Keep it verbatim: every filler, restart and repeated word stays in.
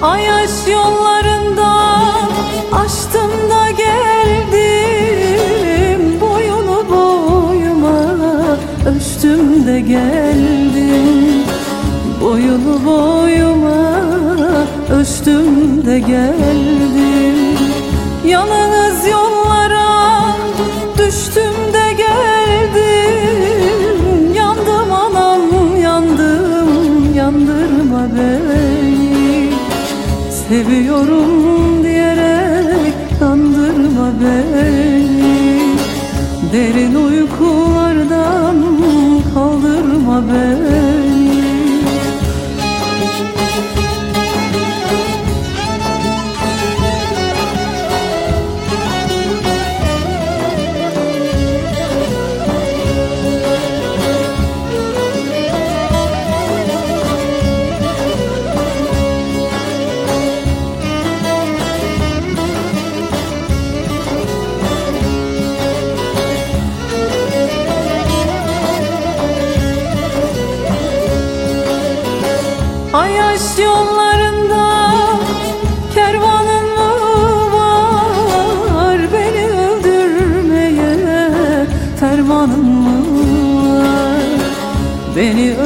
Ayaş yollarından açtım da geldim, boyunu boyuma ölçtüm de geldim, boyunu boyuma ölçtüm de geldim. Yalnız yollara düştüm de geldim, yandım anam yandım, yandırma beni, seviyorum diyerek kandırma beni, derin uykulardan kaldırma beni. Ayaş yollarında kervanın mı var, beni öldürmeye fermanın mı var, beni